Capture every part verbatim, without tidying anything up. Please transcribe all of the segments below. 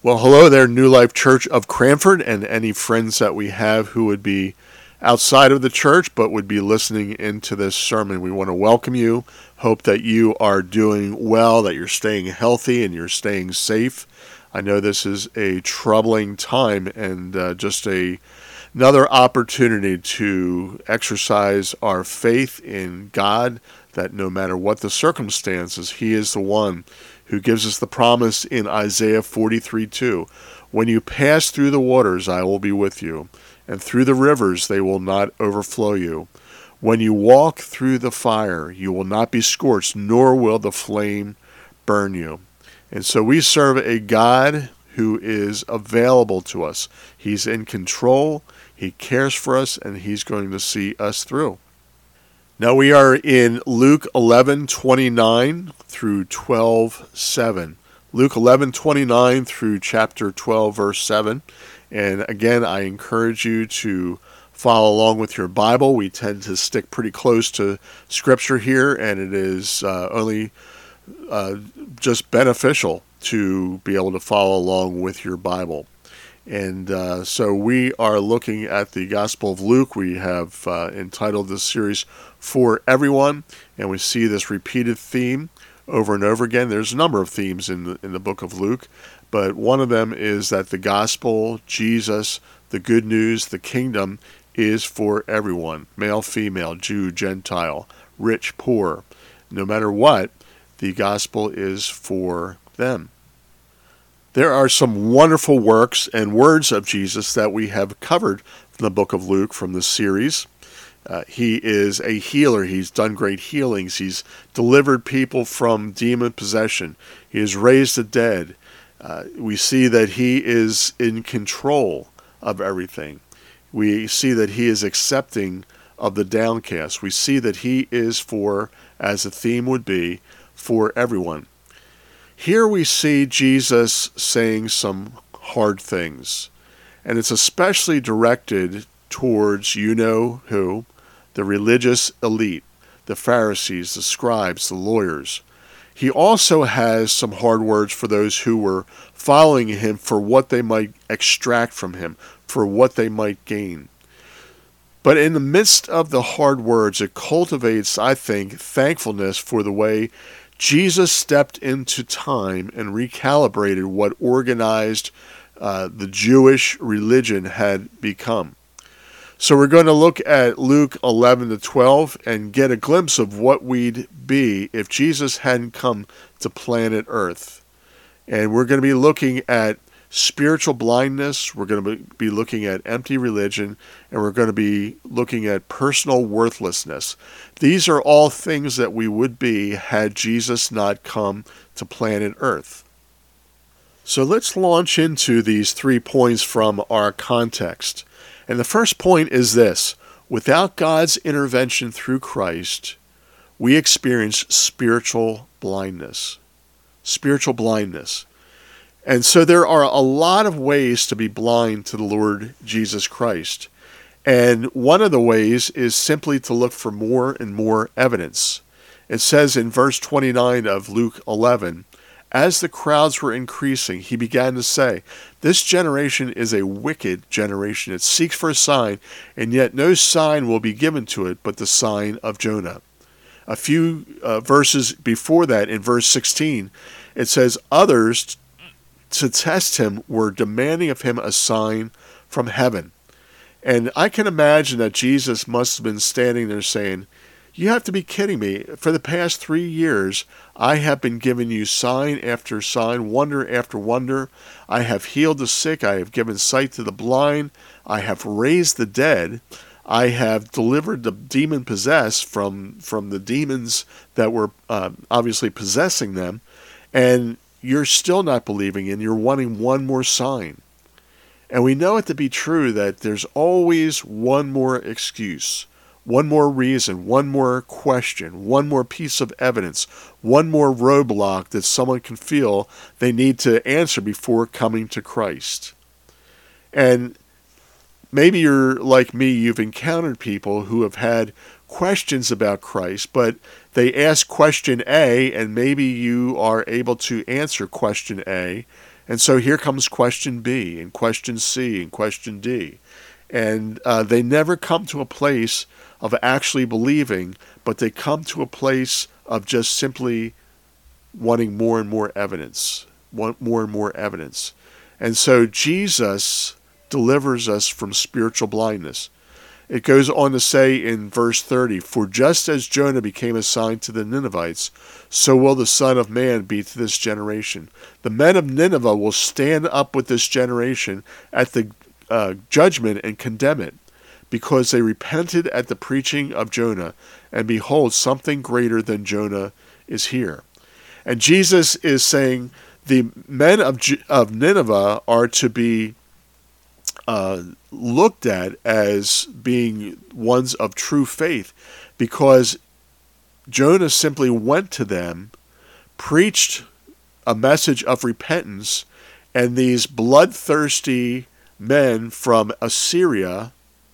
Well, hello there, New Life Church of Cranford, and any friends that we have who would be outside of the church but would be listening into this sermon. We want to welcome you. Hope that you are doing well, that you're staying healthy and you're staying safe. I know this is a troubling time and uh, just a another opportunity to exercise our faith in God, that no matter what the circumstances, He is the one who gives us the promise in Isaiah forty-three two. When you pass through the waters, I will be with you, and through the rivers, they will not overflow you. When you walk through the fire, you will not be scorched, nor will the flame burn you. And so we serve a God who is available to us. He's in control, He cares for us, and He's going to see us through. Now we are in Luke eleven twenty-nine through twelve seven. Luke eleven twenty-nine through chapter twelve, verse seven. And again, I encourage you to follow along with your Bible. We tend to stick pretty close to Scripture here, and it is uh, only uh, just beneficial to be able to follow along with your Bible. And uh, so we are looking at the Gospel of Luke. We have uh, entitled this series For Everyone, and we see this repeated theme over and over again. There's a number of themes in the, in the book of Luke, but one of them is that the gospel, Jesus, the good news, the kingdom is for everyone, male, female, Jew, Gentile, rich, poor. No matter what, the gospel is for them. There are some wonderful works and words of Jesus that we have covered from the book of Luke from this series. Uh, he is a healer. He's done great healings. He's delivered people from demon possession. He has raised the dead. Uh, we see that he is in control of everything. We see that he is accepting of the downcast. We see that he is for, as the theme would be, for everyone. Here we see Jesus saying some hard things, and it's especially directed towards you know who, the religious elite, the Pharisees, the scribes, the lawyers. He also has some hard words for those who were following him for what they might extract from him, for what they might gain. But in the midst of the hard words, it cultivates, I think, thankfulness for the way Jesus stepped into time and recalibrated what organized uh, the Jewish religion had become. So we're going to look at Luke eleven to twelve and get a glimpse of what we'd be if Jesus hadn't come to planet Earth. And we're going to be looking at spiritual blindness, we're going to be looking at empty religion, and we're going to be looking at personal worthlessness. These are all things that we would be had Jesus not come to planet Earth. So let's launch into these three points from our context. And the first point is this: without God's intervention through Christ, we experience spiritual blindness. Spiritual blindness. And so there are a lot of ways to be blind to the Lord Jesus Christ. And one of the ways is simply to look for more and more evidence. It says in verse twenty-nine of Luke eleven, as the crowds were increasing, he began to say, this generation is a wicked generation. It seeks for a sign, and yet no sign will be given to it but the sign of Jonah. A few uh, verses before that, in verse sixteen, it says, others to test him were demanding of him a sign from heaven. And I can imagine that Jesus must have been standing there saying, you have to be kidding me. For the past three years, I have been giving you sign after sign, wonder after wonder. I have healed the sick. I have given sight to the blind. I have raised the dead. I have delivered the demon-possessed from, from the demons that were uh, obviously possessing them. And you're still not believing, and you're wanting one more sign. And we know it to be true that there's always one more excuse, one more reason, one more question, one more piece of evidence, one more roadblock that someone can feel they need to answer before coming to Christ. And maybe you're like me, you've encountered people who have had questions about Christ, but they ask question A, and maybe you are able to answer question A. And so here comes question B, and question C, and question D. And uh, they never come to a place of actually believing, but they come to a place of just simply wanting more and more evidence, want more and more evidence. And so Jesus delivers us from spiritual blindness. It goes on to say in verse thirty, "For just as Jonah became a sign to the Ninevites, so will the Son of Man be to this generation. The men of Nineveh will stand up with this generation at the uh, judgment and condemn it, because they repented at the preaching of Jonah, and behold, something greater than Jonah is here." And Jesus is saying the men of, of Nineveh are to be Uh, looked at as being ones of true faith, because Jonah simply went to them, preached a message of repentance, and these bloodthirsty men from Assyria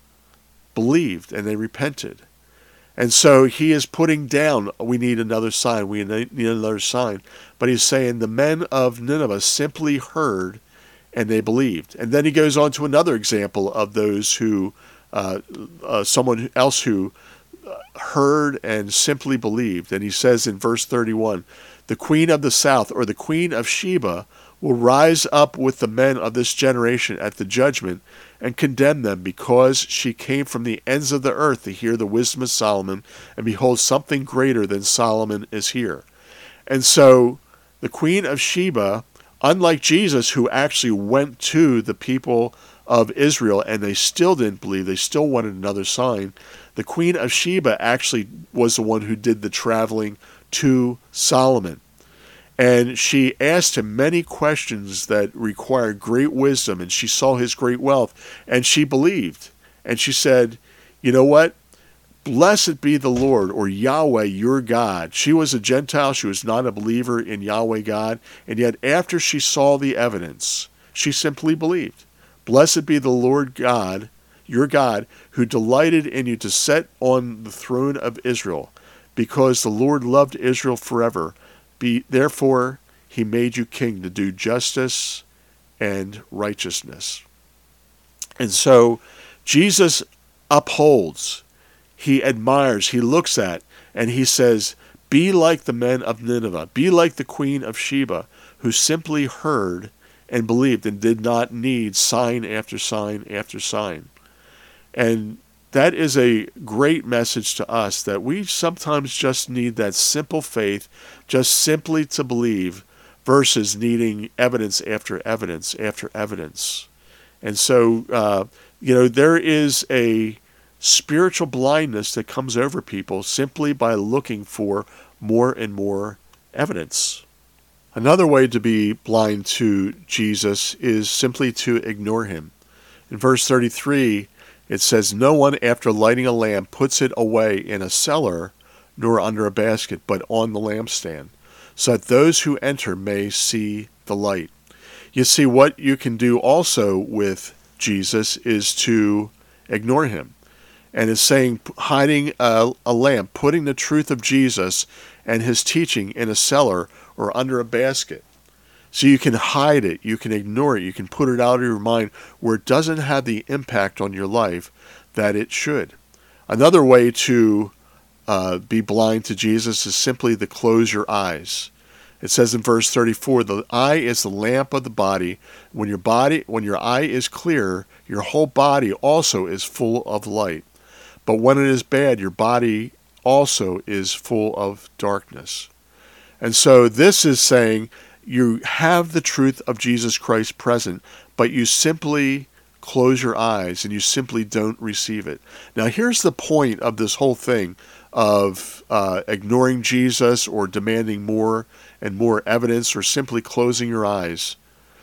believed and they repented. And so he is putting down, we need another sign, we need another sign. But he's saying the men of Nineveh simply heard and they believed. And then he goes on to another example of those who, uh, uh, someone else who heard and simply believed. And he says in verse thirty-one, "The queen of the south, or the queen of Sheba, will rise up with the men of this generation at the judgment and condemn them, because she came from the ends of the earth to hear the wisdom of Solomon, and behold, something greater than Solomon is here." And so the queen of Sheba, unlike Jesus, who actually went to the people of Israel and they still didn't believe, they still wanted another sign, the queen of Sheba actually was the one who did the traveling to Solomon. And she asked him many questions that required great wisdom, and she saw his great wealth, and she believed. And she said, "You know what? Blessed be the Lord," or Yahweh, your God. She was a Gentile. She was not a believer in Yahweh God. And yet after she saw the evidence, she simply believed. "Blessed be the Lord God, your God, who delighted in you to set on the throne of Israel, because the Lord loved Israel forever. Be, therefore, he made you king to do justice and righteousness." And so Jesus upholds, he admires, he looks at, and he says, be like the men of Nineveh, be like the queen of Sheba, who simply heard and believed and did not need sign after sign after sign. And that is a great message to us, that we sometimes just need that simple faith, just simply to believe, versus needing evidence after evidence after evidence. And so, uh, you know, there is a spiritual blindness that comes over people simply by looking for more and more evidence. Another way to be blind to Jesus is simply to ignore him. In verse thirty-three, it says, "No one after lighting a lamp puts it away in a cellar, nor under a basket, but on the lampstand, so that those who enter may see the light." You see, what you can do also with Jesus is to ignore him. And it's saying hiding a, a lamp, putting the truth of Jesus and his teaching in a cellar or under a basket. So you can hide it, you can ignore it, you can put it out of your mind where it doesn't have the impact on your life that it should. Another way to uh, be blind to Jesus is simply to close your eyes. It says in verse thirty-four, "The eye is the lamp of the body. When your body, when your eye is clear, your whole body also is full of light. But when it is bad, your body also is full of darkness." And so this is saying you have the truth of Jesus Christ present, but you simply close your eyes and you simply don't receive it. Now here's the point of this whole thing of uh, ignoring Jesus or demanding more and more evidence or simply closing your eyes,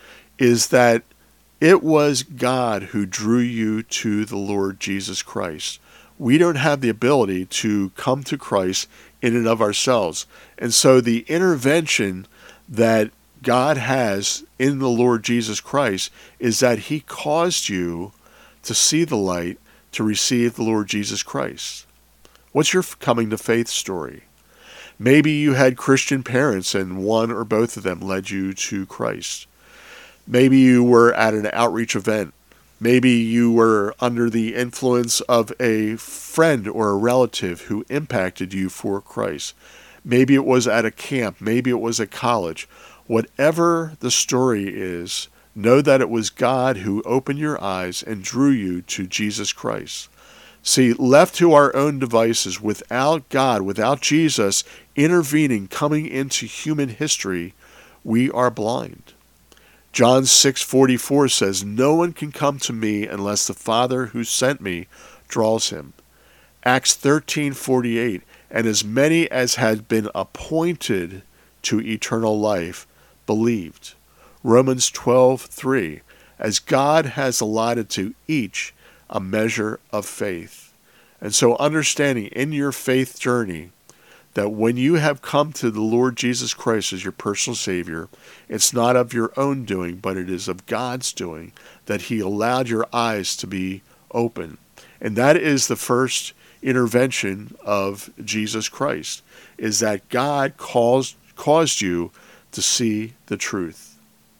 is that it was God who drew you to the Lord Jesus Christ. We don't have the ability to come to Christ in and of ourselves. And so the intervention that God has in the Lord Jesus Christ is that he caused you to see the light, to receive the Lord Jesus Christ. What's your coming to faith story? Maybe you had Christian parents and one or both of them led you to Christ. Maybe you were at an outreach event. Maybe you were under the influence of a friend or a relative who impacted you for Christ. Maybe it was at a camp. Maybe it was at college. Whatever the story is, know that it was God who opened your eyes and drew you to Jesus Christ. See, left to our own devices, without God, without Jesus intervening, coming into human history, we are blind. John six forty-four says, "No one can come to me unless the Father who sent me draws him." Acts thirteen forty-eight, "And as many as had been appointed to eternal life believed." Romans twelve three, "As God has allotted to each a measure of faith." And so understanding in your faith journey that when you have come to the Lord Jesus Christ as your personal Savior, it's not of your own doing, but it is of God's doing, that He allowed your eyes to be open. And that is the first intervention of Jesus Christ, is that God caused, caused you to see the truth.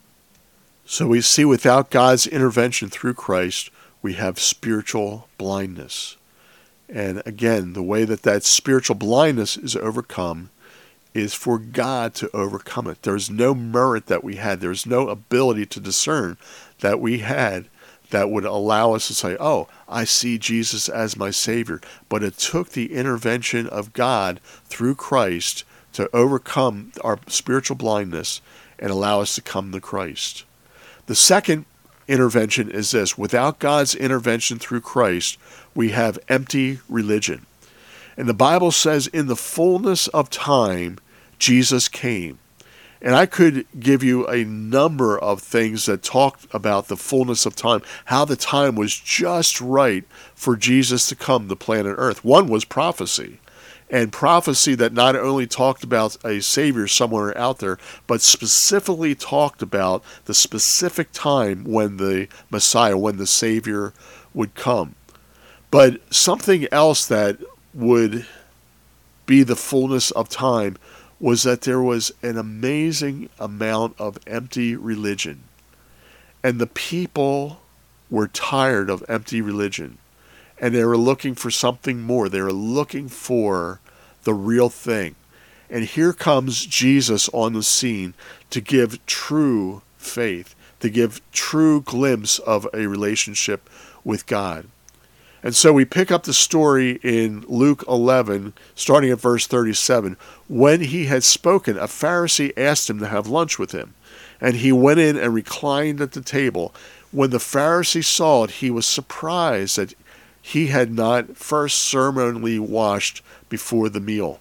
So we see without God's intervention through Christ, we have spiritual blindness. And again, the way that that spiritual blindness is overcome is for God to overcome it. There's no merit that we had. There's no ability to discern that we had that would allow us to say, oh, I see Jesus as my Savior. But it took the intervention of God through Christ to overcome our spiritual blindness and allow us to come to Christ. The second intervention is this: without God's intervention through Christ, we have empty religion. And the Bible says in the fullness of time, Jesus came. And I could give you a number of things that talk about the fullness of time, how the time was just right for Jesus to come to planet Earth. One was prophecy. And prophecy that not only talked about a Savior somewhere out there, but specifically talked about the specific time when the Messiah, when the Savior would come. But something else that would be the fullness of time was that there was an amazing amount of empty religion. And the people were tired of empty religion. And they were looking for something more. They were looking for the real thing. And here comes Jesus on the scene to give true faith, to give true glimpse of a relationship with God. And so we pick up the story in Luke eleven, starting at verse thirty-seven. When he had spoken, a Pharisee asked him to have lunch with him. And he went in and reclined at the table. When the Pharisee saw it, he was surprised that he had not first ceremonially washed before the meal.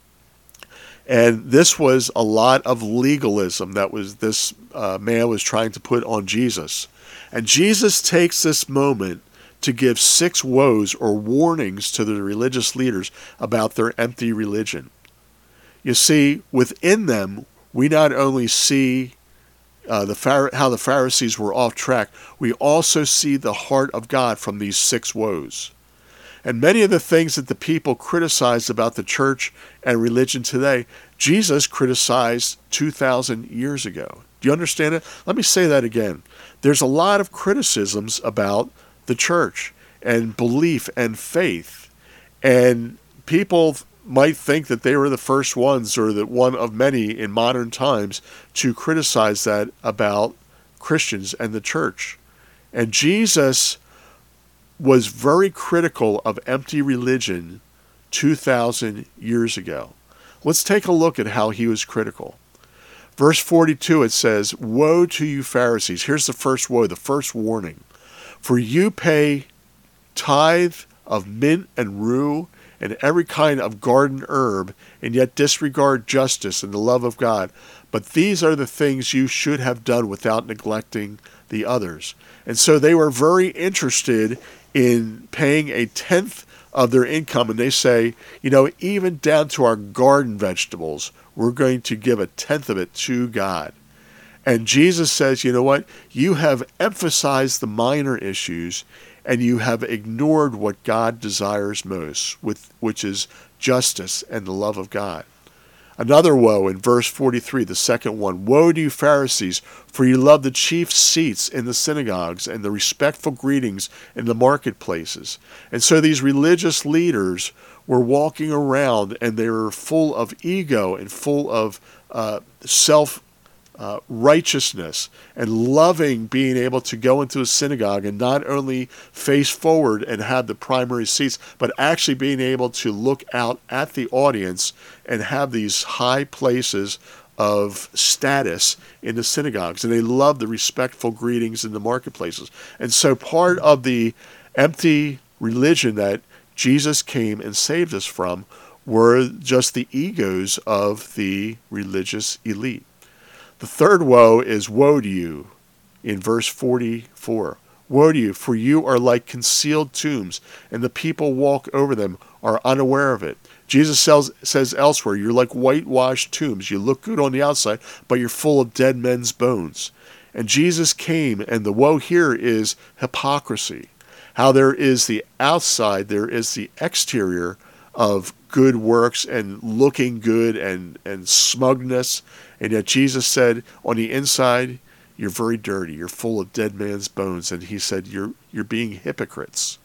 And this was a lot of legalism that was this uh, man was trying to put on Jesus. And Jesus takes this moment to give six woes or warnings to the religious leaders about their empty religion. You see, within them, we not only see uh, the how the Pharisees were off track, we also see the heart of God from these six woes. And many of the things that the people criticized about the church and religion today, Jesus criticized two thousand years ago. Do you understand it? Let me say that again. There's a lot of criticisms about the church and belief and faith. And people might think that they were the first ones or that one of many in modern times to criticize that about Christians and the church. And Jesus was very critical of empty religion two thousand years ago. Let's take a look at how he was critical. Verse forty-two, it says, "Woe to you Pharisees." Here's the first woe, the first warning. "For you pay tithe of mint and rue and every kind of garden herb, and yet disregard justice and the love of God. But these are the things you should have done without neglecting the others." And so they were very interested in paying a tenth of their income. And they say, you know, even down to our garden vegetables, we're going to give a tenth of it to God. And Jesus says, you know what? You have emphasized the minor issues and you have ignored what God desires most, with, which is justice and the love of God. Another woe in verse forty-three, the second one. Woe to you, Pharisees, for you love the chief seats in the synagogues and the respectful greetings in the marketplaces. And so these religious leaders were walking around, and they were full of ego and full of uh, self Uh, righteousness and loving being able to go into a synagogue and not only face forward and have the primary seats, but actually being able to look out at the audience and have these high places of status in the synagogues. And they love the respectful greetings in the marketplaces. And so part of the empty religion that Jesus came and saved us from were just the egos of the religious elite. The third woe is woe to you in verse forty-four. Woe to you, for you are like concealed tombs, and the people walk over them are unaware of it. Jesus says, says elsewhere, you're like whitewashed tombs. You look good on the outside, but you're full of dead men's bones. And Jesus came, and the woe here is hypocrisy. How there is the outside, there is the exterior of good works and looking good and, and smugness. And yet Jesus said, on the inside, you're very dirty. You're full of dead man's bones. And he said, you're, you're being hypocrites.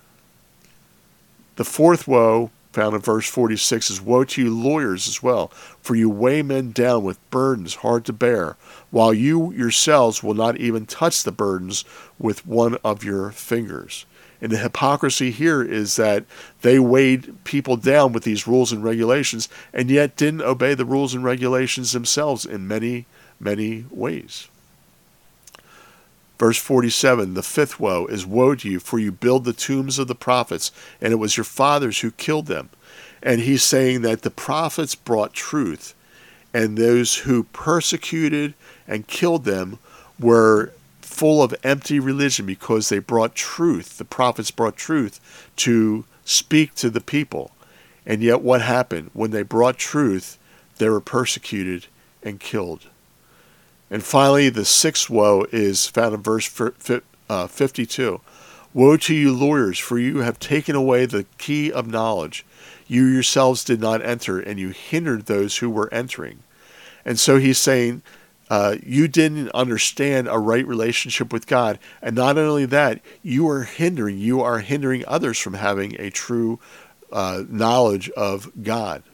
The fourth woe, found in verse forty-six, is woe to you lawyers as well, for you weigh men down with burdens hard to bear, while you yourselves will not even touch the burdens with one of your fingers. And the hypocrisy here is that they weighed people down with these rules and regulations and yet didn't obey the rules and regulations themselves in many, many ways. Verse forty-seven, the fifth woe is woe to you, for you build the tombs of the prophets, and it was your fathers who killed them. And he's saying that the prophets brought truth, and those who persecuted and killed them were full of empty religion because they brought truth. The prophets brought truth to speak to the people. And yet what happened? When they brought truth, they were persecuted and killed. And finally, the sixth woe is found in verse fifty-two. Woe to you lawyers, for you have taken away the key of knowledge. You yourselves did not enter, and you hindered those who were entering. And so he's saying, Uh, you didn't understand a right relationship with God. And not only that, you are hindering, you are hindering others from having a true uh, knowledge of God.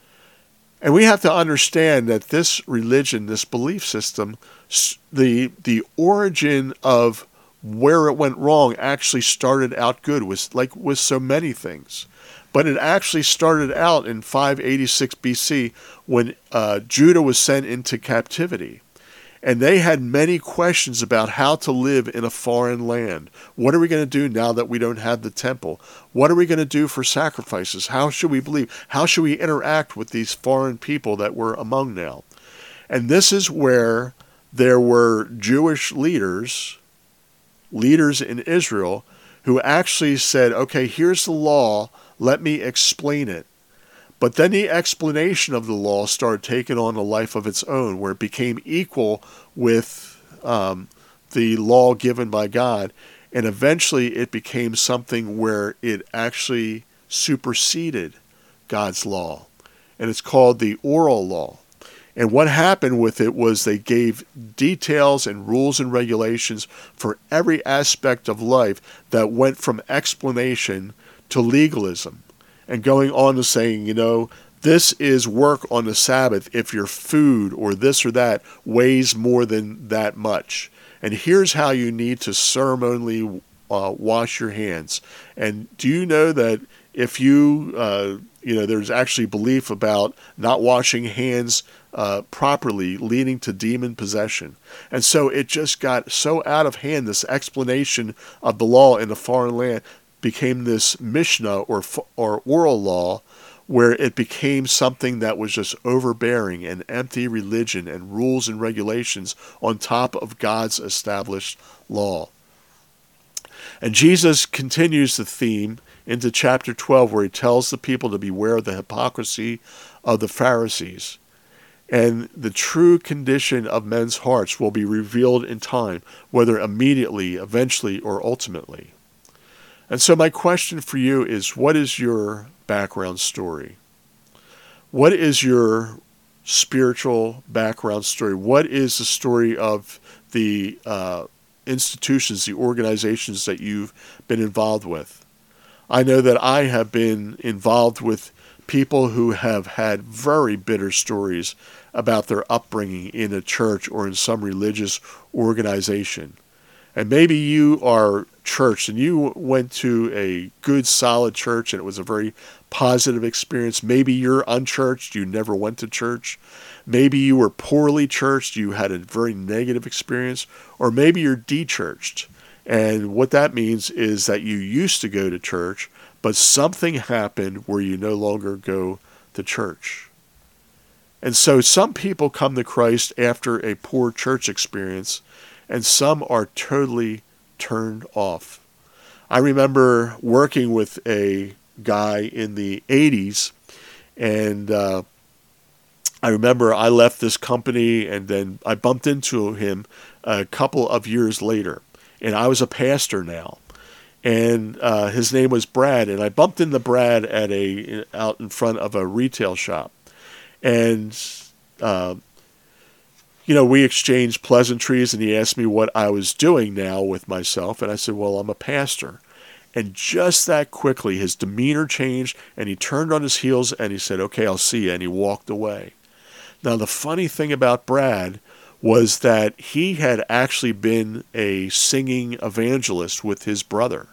And we have to understand that this religion, this belief system, the, the origin of where it went wrong actually started out good, was like with so many things. But it actually started out in five eighty-six B C when uh, Judah was sent into captivity. And they had many questions about how to live in a foreign land. What are we going to do now that we don't have the temple? What are we going to do for sacrifices? How should we believe? How should we interact with these foreign people that we're among now? And this is where there were Jewish leaders, leaders in Israel, who actually said, okay, here's the law, let me explain it. But then the explanation of the law started taking on a life of its own, where it became equal with um, the law given by God. And eventually it became something where it actually superseded God's law. And it's called the oral law. And what happened with it was they gave details and rules and regulations for every aspect of life that went from explanation to legalism. And going on to saying, you know, this is work on the Sabbath if your food or this or that weighs more than that much. And here's how you need to ceremonially uh, wash your hands. And do you know that if you, uh, you know, there's actually belief about not washing hands uh, properly leading to demon possession. And so it just got so out of hand, this explanation of the law in a foreign land became this Mishnah or or oral law, where it became something that was just overbearing and empty religion and rules and regulations on top of God's established law. And Jesus continues the theme into chapter twelve, where he tells the people to beware of the hypocrisy of the Pharisees. And the true condition of men's hearts will be revealed in time, whether immediately, eventually, or ultimately. And so my question for you is, what is your background story? What is your spiritual background story? What is the story of the uh, institutions, the organizations that you've been involved with? I know that I have been involved with people who have had very bitter stories about their upbringing in a church or in some religious organization. And maybe you are church and you went to a good, solid church and it was a very positive experience. Maybe you're unchurched, you never went to church. Maybe you were poorly churched, you had a very negative experience. Or maybe you're de-churched. And what that means is that you used to go to church, but something happened where you no longer go to church. And so some people come to Christ after a poor church experience, and some are totally turned off. I remember working with a guy in the eighties, and uh, I remember I left this company, and then I bumped into him a couple of years later, and I was a pastor now. And uh, his name was Brad, and I bumped into Brad at a out in front of a retail shop, and uh, you know, we exchanged pleasantries, and he asked me what I was doing now with myself, and I said, well, I'm a pastor. And just that quickly, his demeanor changed, and he turned on his heels, and he said, okay, I'll see you, and he walked away. Now, the funny thing about Brad was that he had actually been a singing evangelist with his brother.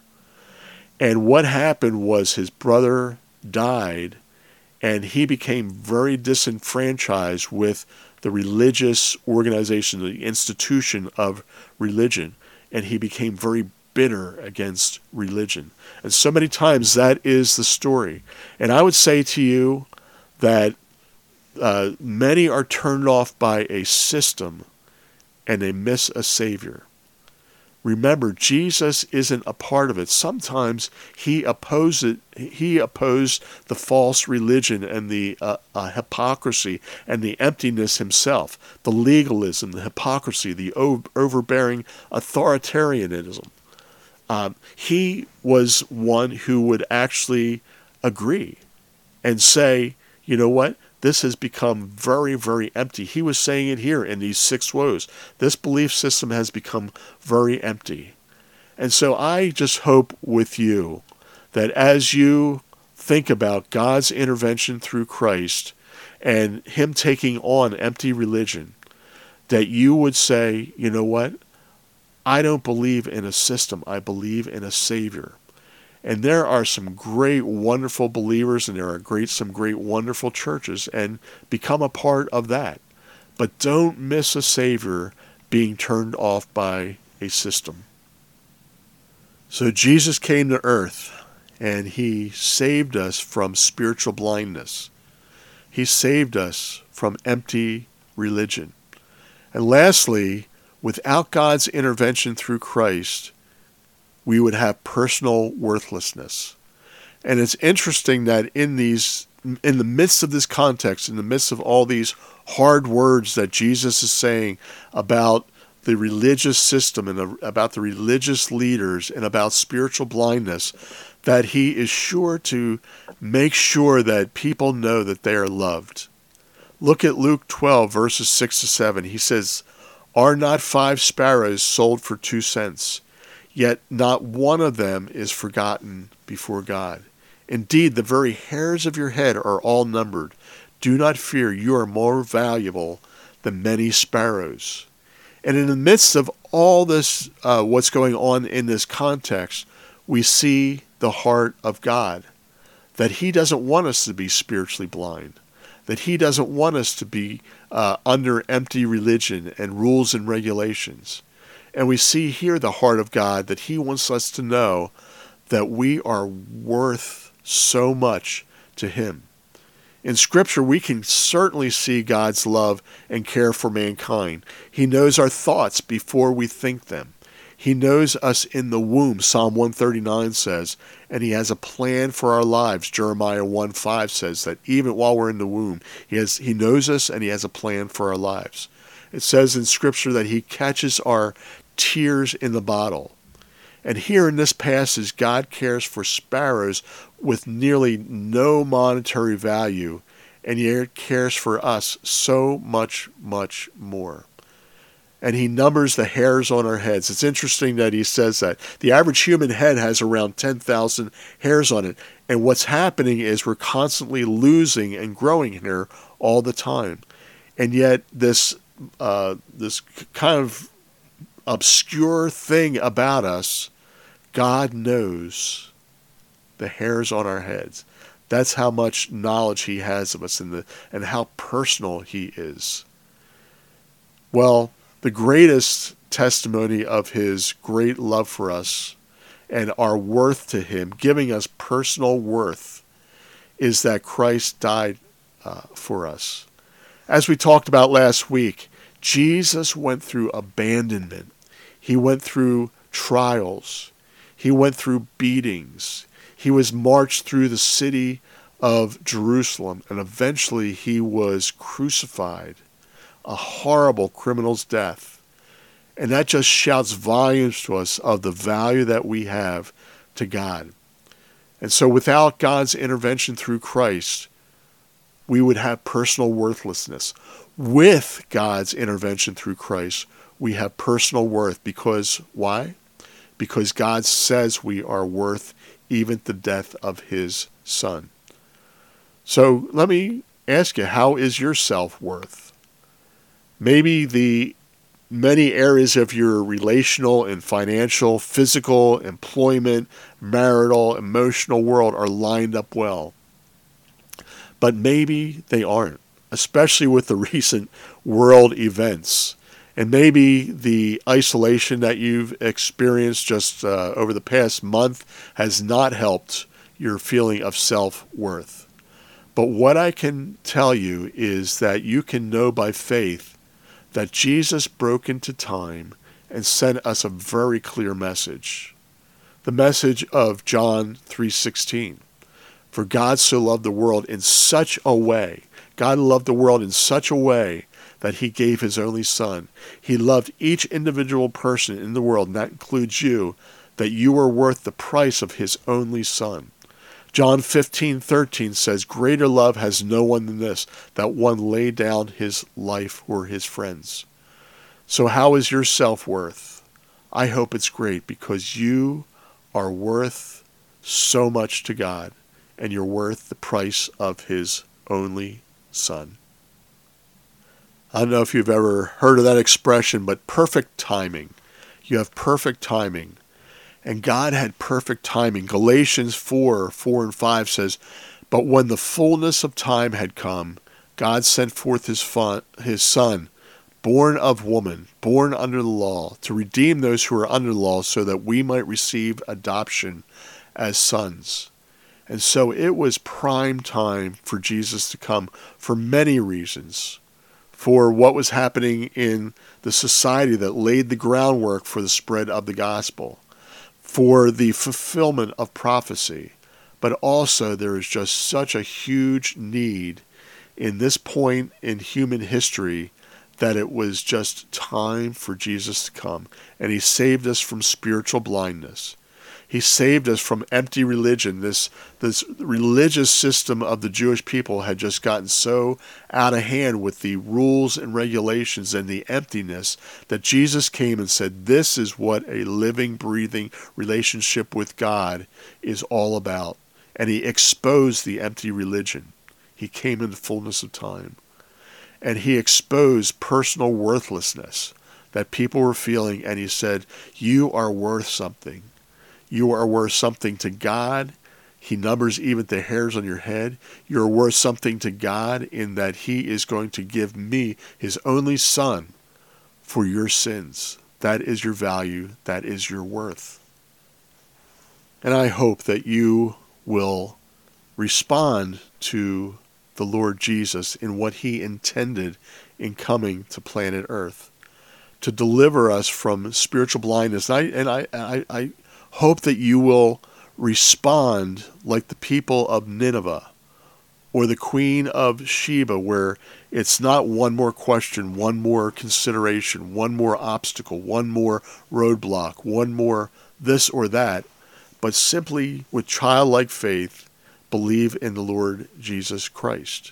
And what happened was his brother died, and he became very disenfranchised with the religious organization, the institution of religion, and he became very bitter against religion. And so many times that is the story. And I would say to you that uh, many are turned off by a system and they miss a Savior. Remember, Jesus isn't a part of it. Sometimes he opposed it, he opposed the false religion and the uh, uh, hypocrisy and the emptiness himself, the legalism, the hypocrisy, the o- overbearing authoritarianism. Um, he was one who would actually agree and say, you know what? This has become very, very empty. He was saying it here in these six woes. This belief system has become very empty. And so I just hope with you that as you think about God's intervention through Christ and him taking on empty religion, that you would say, you know what? I don't believe in a system. I believe in a Savior. And there are some great, wonderful believers, and there are great, some great, wonderful churches, and become a part of that. But don't miss a Savior being turned off by a system. So Jesus came to earth, and he saved us from spiritual blindness. He saved us from empty religion. And lastly, without God's intervention through Christ, we would have personal worthlessness. And it's interesting that in these, in the midst of this context, in the midst of all these hard words that Jesus is saying about the religious system and about the religious leaders and about spiritual blindness, that he is sure to make sure that people know that they are loved. Look at Luke twelve, verses six to seven. He says, "Are not five sparrows sold for two cents? Yet not one of them is forgotten before God. Indeed, the very hairs of your head are all numbered. Do not fear, you are more valuable than many sparrows." And in the midst of all this, uh, what's going on in this context, we see the heart of God, that he doesn't want us to be spiritually blind, that he doesn't want us to be uh, under empty religion and rules and regulations. And we see here the heart of God, that he wants us to know that we are worth so much to him. In Scripture, we can certainly see God's love and care for mankind. He knows our thoughts before we think them. He knows us in the womb, Psalm one thirty-nine says, and he has a plan for our lives. Jeremiah one five says that even while we're in the womb, he has he knows us and he has a plan for our lives. It says in Scripture that he catches our tears in the bottle. And here in this passage, God cares for sparrows with nearly no monetary value, and yet cares for us so much, much more. And he numbers the hairs on our heads. It's interesting that he says that. The average human head has around ten thousand hairs on it. And what's happening is we're constantly losing and growing hair all the time. And yet this uh, this kind of obscure thing about us, God knows the hairs on our heads. That's how much knowledge he has of us and, the, and how personal he is. Well, the greatest testimony of his great love for us and our worth to him, giving us personal worth, is that Christ died uh, for us. As we talked about last week, Jesus went through abandonment. He went through trials. He went through beatings. He was marched through the city of Jerusalem, and eventually he was crucified, a horrible criminal's death. And that just shouts volumes to us of the value that we have to God. And so without God's intervention through Christ, we would have personal worthlessness. With God's intervention through Christ, we have personal worth. Because why? Because God says we are worth even the death of his Son. So let me ask you, how is your self-worth? Maybe the many areas of your relational and financial, physical, employment, marital, emotional world are lined up well. But maybe they aren't, especially with the recent world events. And maybe the isolation that you've experienced just uh, over the past month has not helped your feeling of self-worth. But what I can tell you is that you can know by faith that Jesus broke into time and sent us a very clear message. The message of John three sixteen. For God so loved the world in such a way, God loved the world in such a way that he gave his only Son. He loved each individual person in the world, and that includes you, that you are worth the price of his only Son. John fifteen thirteen says, greater love has no one than this, that one lay down his life for his friends. So how is your self-worth? I hope it's great, because you are worth so much to God, and you're worth the price of his only Son. I don't know if you've ever heard of that expression, but perfect timing. You have perfect timing. And God had perfect timing. Galatians four, four and five says, but when the fullness of time had come, God sent forth his, fun, his Son, born of woman, born under the law, to redeem those who are under the law, so that we might receive adoption as sons. And so it was prime time for Jesus to come for many reasons. For what was happening in the society that laid the groundwork for the spread of the gospel, for the fulfillment of prophecy. But also there is just such a huge need in this point in human history that it was just time for Jesus to come. And he saved us from spiritual blindness. He saved us from empty religion. This, this religious system of the Jewish people had just gotten so out of hand with the rules and regulations and the emptiness that Jesus came and said, this is what a living, breathing relationship with God is all about. And he exposed the empty religion. He came in the fullness of time. And he exposed personal worthlessness that people were feeling. And he said, you are worth something. You are worth something to God. He numbers even the hairs on your head. You're worth something to God in that he is going to give me his only Son for your sins. That is your value. That is your worth. And I hope that you will respond to the Lord Jesus in what he intended in coming to planet Earth, to deliver us from spiritual blindness. And I, and I, I, I hope that you will respond like the people of Nineveh, or the Queen of Sheba, where it's not one more question, one more consideration, one more obstacle, one more roadblock, one more this or that, but simply with childlike faith, believe in the Lord Jesus Christ.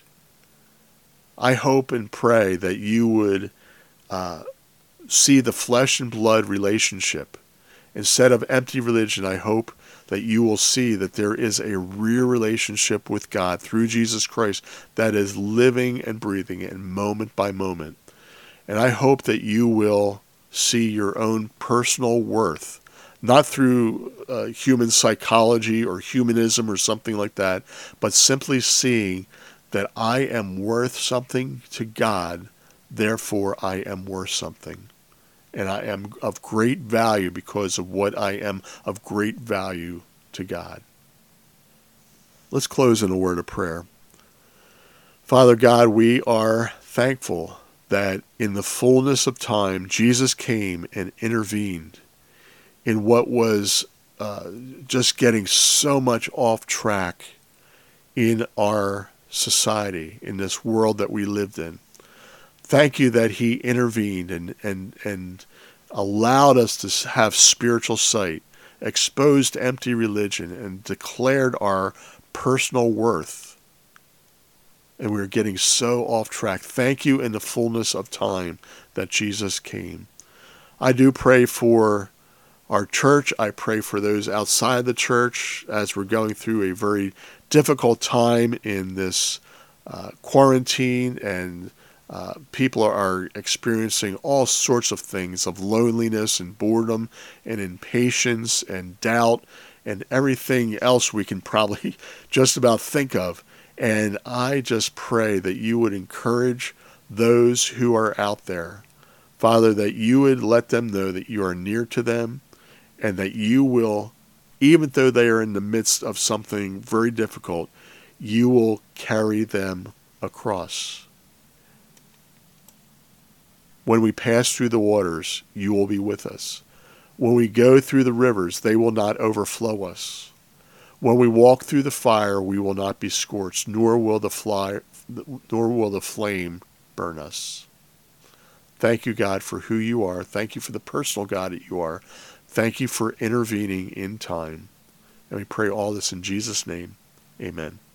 I hope and pray that you would uh, see the flesh and blood relationship. Instead of empty religion, I hope that you will see that there is a real relationship with God through Jesus Christ that is living and breathing and moment by moment. And I hope that you will see your own personal worth, not through uh, human psychology or humanism or something like that, but simply seeing that I am worth something to God, therefore I am worth something. And I am of great value because of what I am of great value to God. Let's close in a word of prayer. Father God, we are thankful that in the fullness of time, Jesus came and intervened in what was uh, just getting so much off track in our society, in this world that we lived in. Thank you that he intervened and, and, and allowed us to have spiritual sight, exposed empty religion, and declared our personal worth. And we were getting so off track. Thank you in the fullness of time that Jesus came. I do pray for our church. I pray for those outside the church as we're going through a very difficult time in this uh, quarantine, and uh, people are, are experiencing all sorts of things of loneliness and boredom and impatience and doubt and everything else we can probably just about think of. And I just pray that you would encourage those who are out there, Father, that you would let them know that you are near to them, and that you will, even though they are in the midst of something very difficult, you will carry them across. When we pass through the waters, you will be with us. When we go through the rivers, they will not overflow us. When we walk through the fire, we will not be scorched, nor will the fly, nor will the flame burn us. Thank you, God, for who you are. Thank you for the personal God that you are. Thank you for intervening in time. And we pray all this in Jesus' name. Amen.